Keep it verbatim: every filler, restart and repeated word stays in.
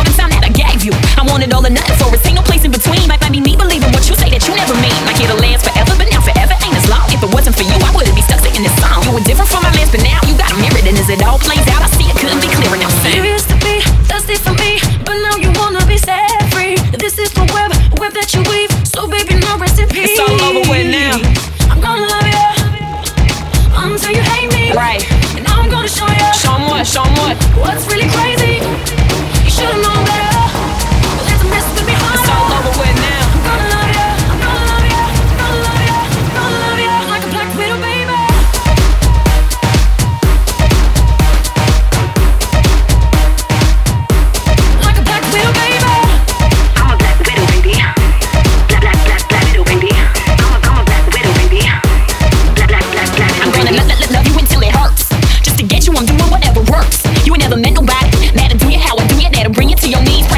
the time that I gave you. I wanted all or nothing for us, ain't no place in between. Might be me believing what you say that you never mean. Like it'll last forever, but now forever ain't as long. If it wasn't for you, I wouldn't be stuck singing this song. You were different from my last, but now you got a mirror, and as it all plays out, I see it couldn't be clearer now. You used to be thirsty for me, but now you wanna be set free. This is the web, web that you weave. So baby, no recipe. It's all over with now. I'm gonna love you until you hate me. Right. And now I'm gonna show you. Show 'em what, show 'em what. What's really crazy? You should've known better. Let the mess with me harder. It's all over with now. I'm gonna love you. I'm gonna love you. I'm gonna love you. I'm gonna love you like a black widow, baby. Like a black widow, baby. I'm a black widow, baby. Black, black, black, black widow, baby. I'm a, I'm a black widow, baby. Black, black, black, black widow, I'm gonna baby. love, love, love you until it hurts. Just to get you, I'm doing whatever works. You ain't never met nobody that'll do you how I do you, that'll bring you to your knees.